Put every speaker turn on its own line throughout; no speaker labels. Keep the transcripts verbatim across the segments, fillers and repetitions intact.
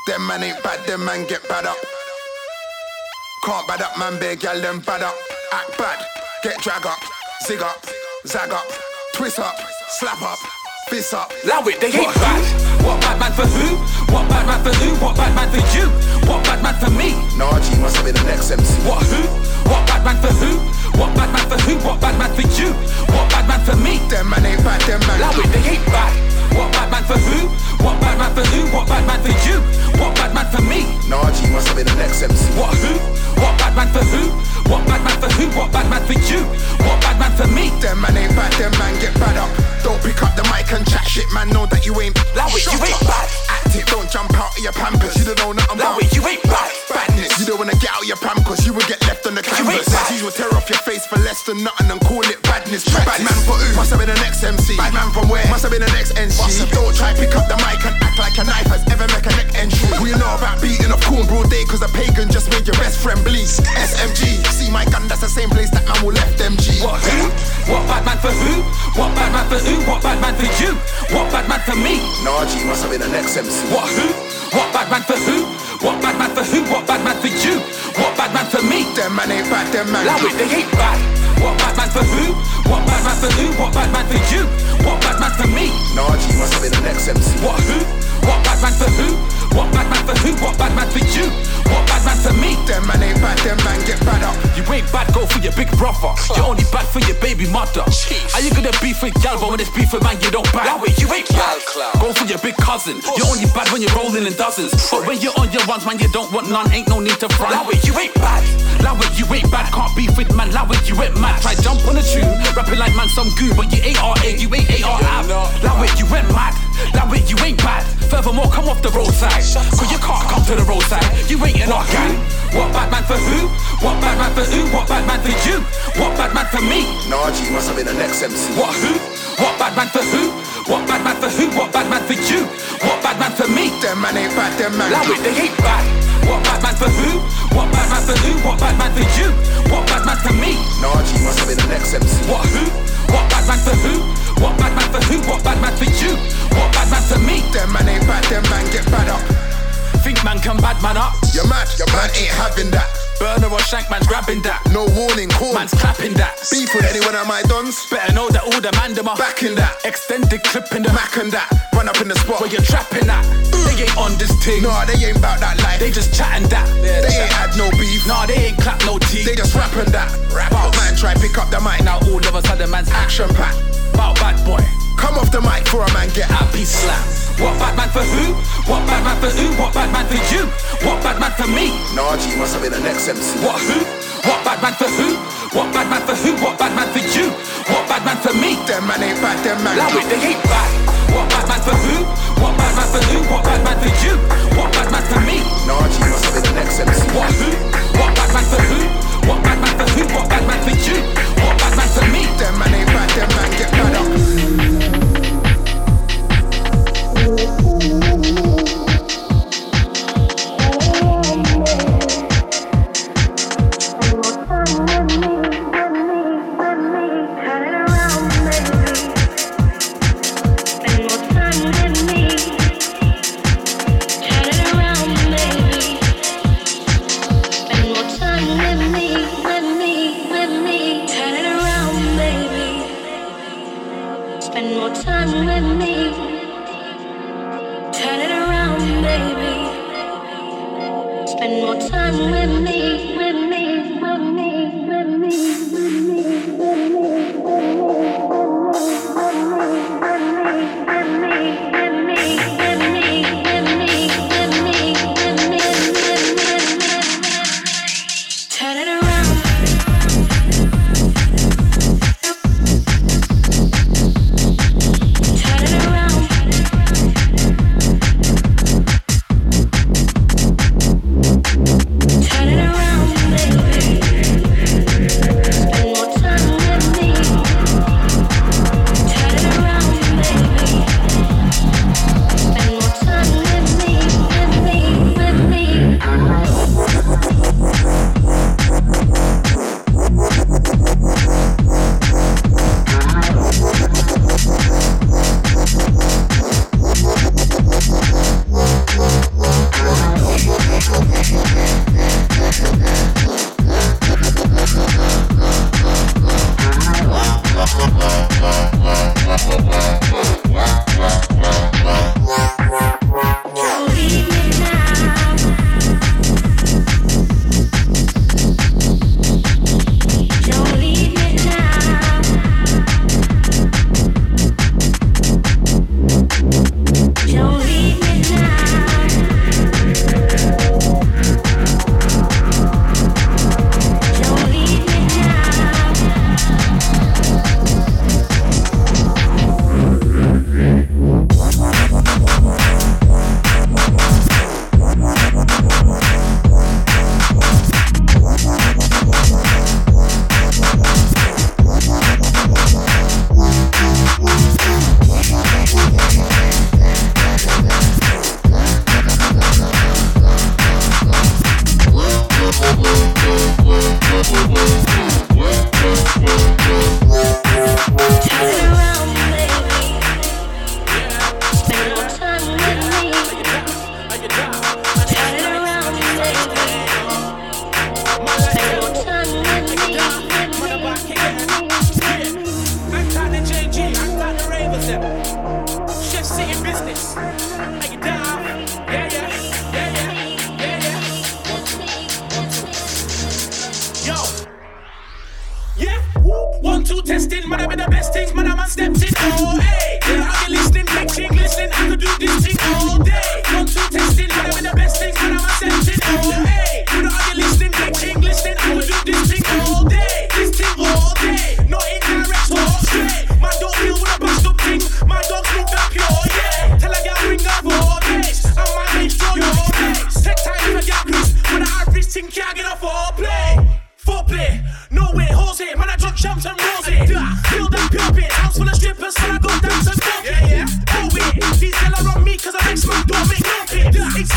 Them man ain't bad, them man get bad up. Can't bad up, man, big gal, them bad up. Act bad, get drag up, zig up, zag up, twist up, slap up, fist up.
Allow it, they ain't bad. What bad man for who? What bad man for who? What bad man for you? What bad man for me?
Nah, G must have been the next M C.
What who? What bad man for who? What bad man for who? What bad man for you? What bad man for me?
Them man ain't bad, them man.
Allow it, they ain't bad. What bad man for who? What bad man for who? What bad man for you? What bad man for me?
Nah, G must have been the next M C.
What who? What bad man for who? What bad man for who? What bad man for you? What bad man for me?
Them man ain't bad, them man get bad up. Don't pick up the mic and chat shit, man, know that you ain't.
Allow it, you ain't bad.
Act it, don't jump out of your pampers. You don't know nothing
Allow
about
it, you ain't bad.
badness. You don't wanna get out of your pram cause you will get left on the canvas. These will tear off your face for less than nothing and call it badness. Bad man for who? Must have been the next M C. Bad man from where? Must have been the next N C. Don't try pick up the mic and act like a knife has ever make a neck entry. We know about beating up corn broad day cause a pagan just made your best friend bleed. S M G, see my gun, that's the same place that man will left M G.
What who? What bad man for who? What bad man for who? What bad man for you? What bad man for me?
Nah, G must have been the next M C.
What who? What bad man for who? What bad man for who? What bad man for you? What bad man for me?
Them man ain't bad, them man.
Allow it, they ain't bad. What bad man for who? What bad man for who? What bad man for you? What bad man for me?
Nah, G must have been the next M C.
What who? What bad man for who? What bad man for who? What bad man for you? What bad man for me?
Them man ain't bad, them man get bad up.
You ain't bad, go for your big brother. You're only bad for your baby mother. Are you gonna beef with gal, but when it's beef with man, you don't bad? Allow it, you ain't bad. Go for your big cousin. You're only bad when you're rolling in dozens. But when you're on your ones, man, you don't want none. Ain't no need to front. Allow it, you ain't bad. Allow it, you ain't bad. Can't beef with man. Allow it, you ain't mad. Try jump on a tune, rapping like man some goo, but you ain't R A, you ain't A R A. Allow it, you ain't mad. Allow it, you ain't bad. Furthermore, come off the roadside, cause you can't come to the roadside. You ain't in our gang. What bad man for who? What bad man for who? What bad man for you? What bad man for me?
Nah, G must have been the next M C.
What who? What bad man for who? What bad man for who? What bad man for you? What bad man for me?
Them man ain't bad, them man.
Allow it, they ain't bad. What bad man for who? What bad man for who? What bad man for you? What bad man for me?
Nah, G must have been the next M C.
What who? What bad man for who? What bad man for who? What bad man for you? What bad man for me?
Them man ain't bad, them man get bad up.
Think man can bad man up?
You're mad, your man ain't having that.
Burner or shank, man's grabbing that.
No warning, call.
Man's clapping that.
Beef with anyone of my dons.
Better know that all the man them are
Back in that.
extended clip in the
Mac and that. Run up in the spot.
where you're trapping that. They ain't on this thing.
Nah, they ain't bout that life.
They just chatting that. Yeah,
They ain't had no beef.
Nah, they ain't clap no teeth.
They just rapping that. Rap out, man, try pick up the mic.
Now all of a sudden man's
Action pack.
Bout bad boy.
Come off the mic for a man get out.
Happy slap. What bad man for who? What bad man for who? What bad man for you? What bad man for me?
Nah, G must have been the next M C.
What who? What bad man for who? What bad man for who? What bad man for you? What bad man for me?
Them man ain't bad, them man.
Allow it, they ain't bad. What bad man for who? What bad man for who? What bad man for you? What bad man for me?
Nah, G must have been the next M C.
What who? What bad man for who? What bad man for who? What bad man for you? What bad man for me?
Them man ain't bad, them man get bad up.
Turn it around.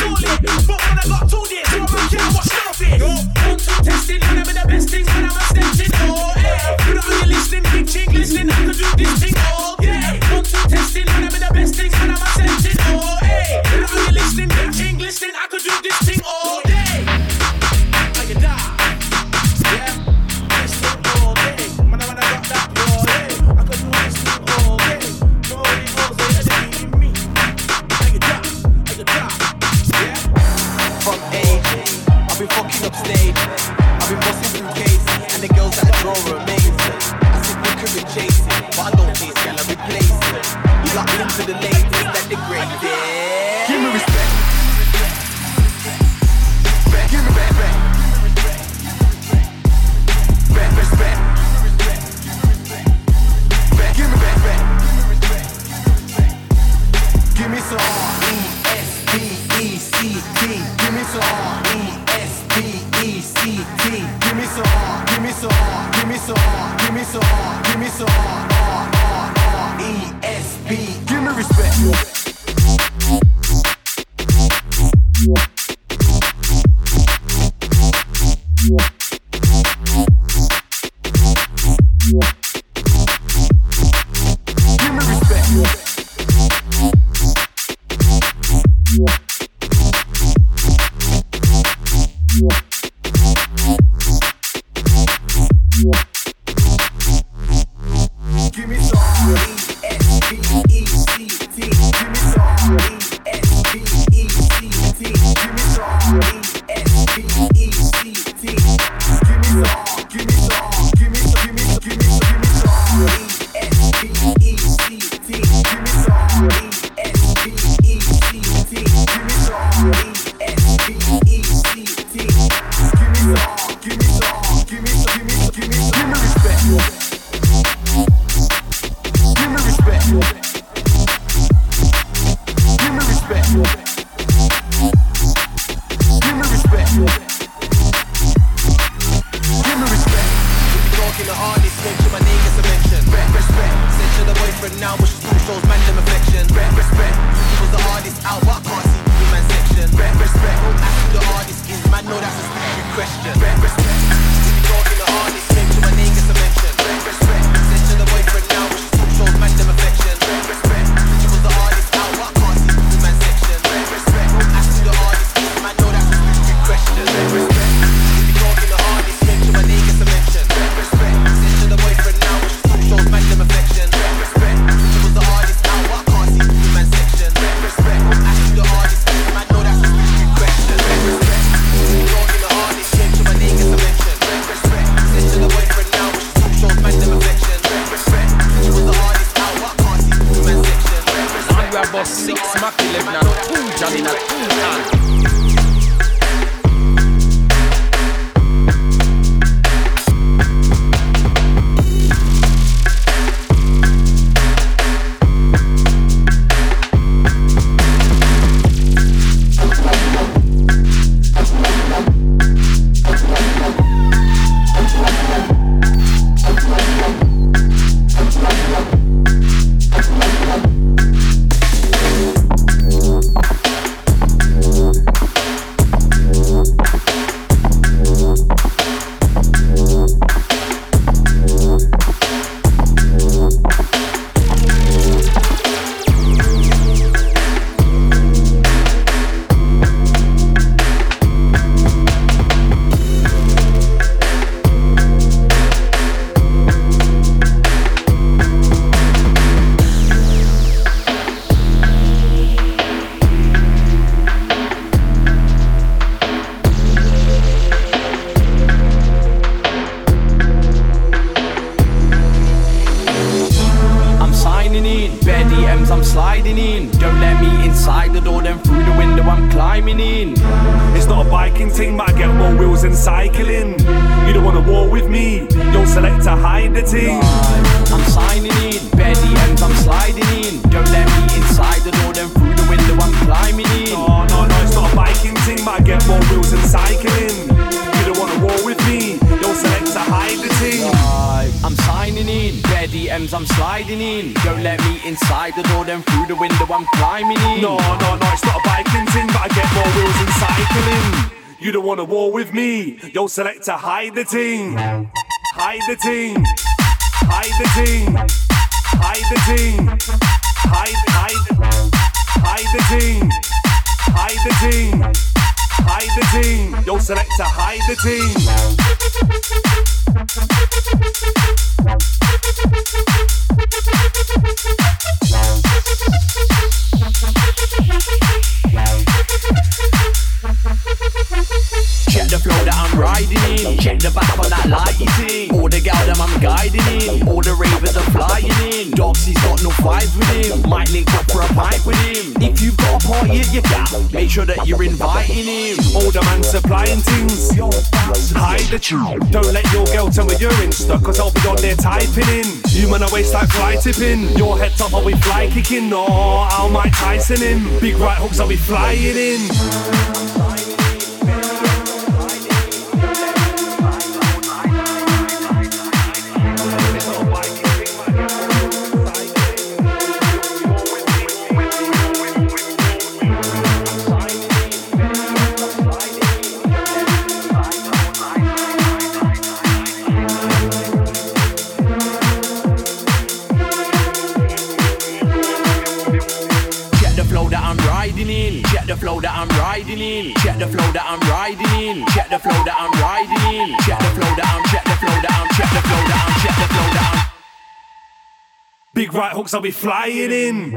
sorted. But when I got told it, so I'm not care what started. One, two, testing, whenever the best things when I'm extending. Oh, hey, put it on your listening, big ching, listening, I can do this thing all day. One, two, testing, whenever the best things when I'm extending. Oh, hey, put it on your listening, big ching, listening, I can do this thing all day. I can die. Yeah, this thing all day. Man, when I got that all day, I can do this thing all day. Nobody knows the enemy in me. I can die. I can die. Yeah.
From age, I've been fucking up stage. I've been busting through cases, and the girls that I draw are amazing. I said we could be chasing, but I don't chase, girl, I replace it. You locked into the ladies that degrade it.
Give me respect. Give me respect. Respect, respect. Give me respect. Give me some R E S P E C T. Give me some R E S P E C T. Give me some R. Give me some R. Give me some R. Give me some R. Give me some R. R R R E S P. Give me respect. Give me respect. Give me some R E S P E C T. Give me some R E S P E C T. Give me some R E S P E C T. Give me some R. Give me some R. Give me some. Give me some. Give me some. Give me some R E S P E C T. Give me some R E S P E C T. Give me some R E S P E C T. Give me some R. Give me some R. Give me some. Give me some. Give me some. Give me respect. Give me respect. Give me respect. Give me respect. Give me respect.
If you're talking the hardest, mention my name gets a mention. Respect, respect. Said to the boyfriend now, but she still shows man them affection. Respect, respect. He was the hardest out, but I can't see the man section. Respect, respect. Ask who the hardest is, man, know that's a stupid question. Respect, respect. If you're talking the hardest, mention my name gets a mention. Respect, respect. Said to the boyfriend now, but she still shows man them affection. Respect, respect. He was the hardest out, but I can't see the man section. Respect, respect. Ask who the hardest is, man, know that's a stupid question. Respect, respect. If you're talking the hardest, mention my name gets a mention. Respect, respect. Said to the boyfriend now, but she still shows man them affection. Respect, respect. He was the hardest out, but I can't see the man section. Respect, respect. Ask who the hardest is, man, know that's a stupid question. Respect, respect. If you're talking the hardest, mention my name gets a mention. Respect, respect. Said to the boyfriend now, but she still shows man them affection. Respect, respect. He was the hardest out, but I can't see the man section. Respect, respect.
Now you have about six Mackie left now. Boom, Johnny, now boom, Johnny. I'm signing in, bare D Ms, I'm sliding in. Don't let me inside the door, then through the window I'm climbing in.
No, no, no, it's not a biking thing, but I get more wheels than cycling. You don't wanna war with me, don't select to hide the team.
I'm signing in, bare D Ms, I'm sliding in. Don't let me inside the door, then through the window I'm climbing in.
No, no, no, it's not a biking thing, but I get more wheels You don't wanna war with me. Yo, selector, hide the ting. Hide the ting. Hide the ting. Hide the ting. Hide, hide, hide the ting. Hide the ting. Hide the ting. Yo, selector, hide the ting.
Check the flow that I'm riding in. Check the back on that lighty thing. All the gal them I'm guiding in. All the ravers are flying in. Doxy's got no vibes with him. Might link up for a pint with him. If you've got a party at your gal, make sure that you're inviting him.
All the man supplying things. Hide the tune. Don't let your girl tell me you're Insta, cause I'll be on there typing in. You man, I waste like fly tipping. Your head top, I'll be fly kicking. No, I'll Mike Tyson in. Big right hooks, I'll be flying in.
Check the flow that I'm riding in. Check the flow that I'm riding in. Check the flow that I'm riding in. Check the flow that I'm. Check the flow that I'm. Check the flow that I'm. Check the flow that I'm.
Big right hooks, I'll be flying in.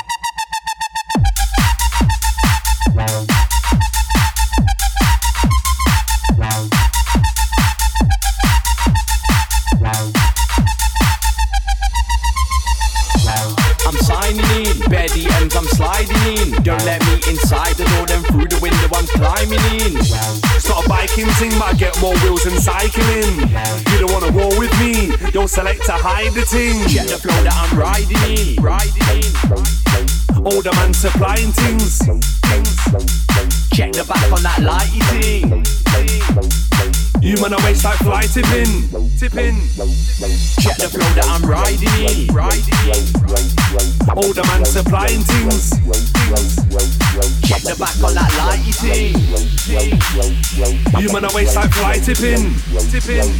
I'm signing in, bare D Ms I'm sliding in. Don't let me inside the door, then through the window I'm climbing in.
It's not a biking thing, but I get more wheels than cycling. You don't wanna war with me, yo selector, hide the ting.
Check the flow that I'm riding in, riding in.
All the man supplying things.
Check the back on that lighty thing.
You man, I waste like fly tipping, tipping.
Check the flow that I'm riding in, riding in.
All the man supplying things.
Check the back on that lighty thing.
You man, I waste like fly tipping, tipping.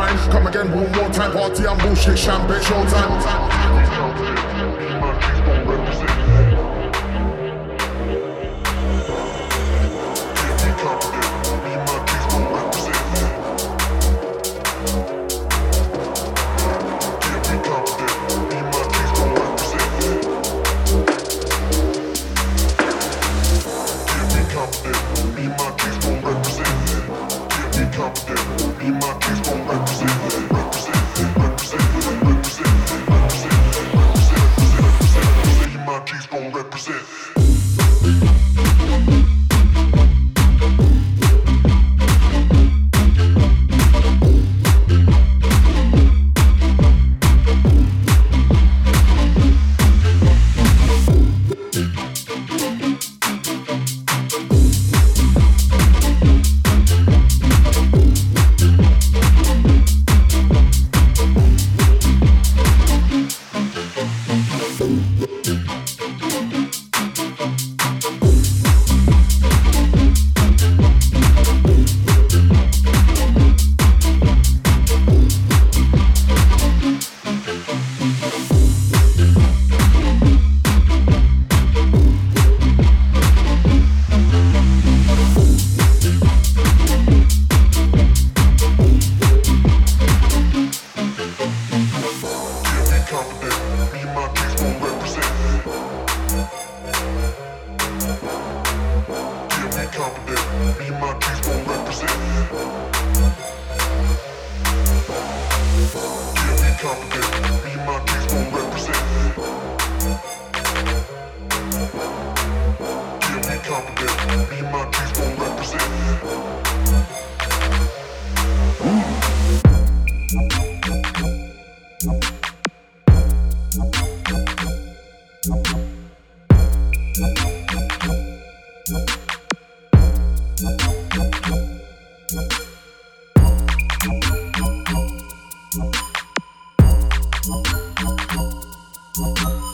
mind. Come again one more time, party and bullshit, champagne, showtime. We'll be right back.